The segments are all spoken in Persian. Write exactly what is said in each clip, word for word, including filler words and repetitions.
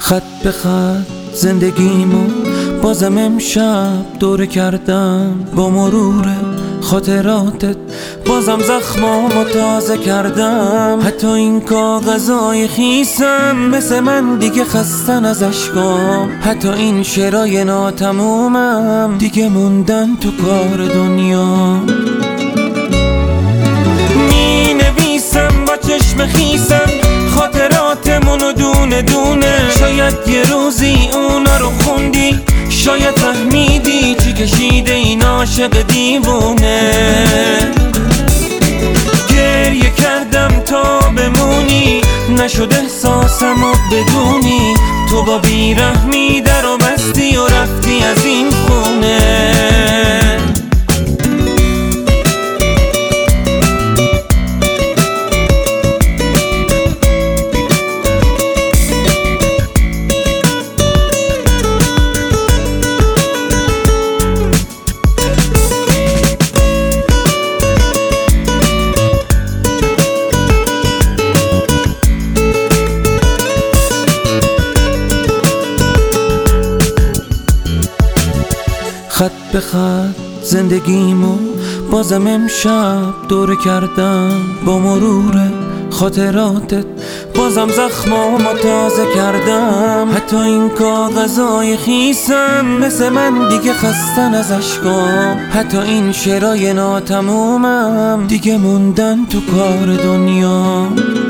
خط به خط زندگیمو بازم امشب دوره کردم، با مرور خاطراتت بازم زخمامو تازه کردم. حتی این کاغذای خیسم مثل من دیگه خستن از اشکام، حتی این شعرای ناتمومم دیگه موندن تو کار دنیا. می نویسم با چشم خیسم خاطراتمونو دونه دونه، شاید یه روزی اونا رو خوندی، شاید فهمیدی چی کشیده این عاشق دیوونه. گریه کردم تا بمونی، نشد احساسمو بدونی، تو با بیرحمی در و بستی و رفتی از این خونه. خط به خط زندگیمو بازم امشب دوره کردم، با مرور خاطراتت بازم زخمامو تازه کردم. حتی این کاغذای خیسم مثل من دیگه خستن از اشکام، حتی این شعرای ناتمومم دیگه موندن تو کار دنیا.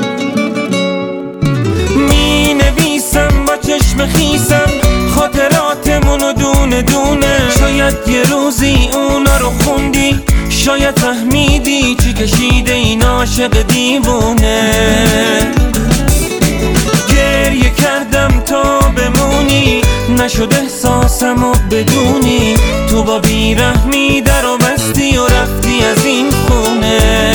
می نویسم با چشم خیسم خاطراتمونو دونه دونه، شاید یه روزی اونا رو خوندی، شاید فهمیدی چی کشیده این عاشق دیوونه. گریه کردم تا بمونی، نشد احساسمو بدونی، تو با بیرحمی در و بستی و رفتی از این خونه.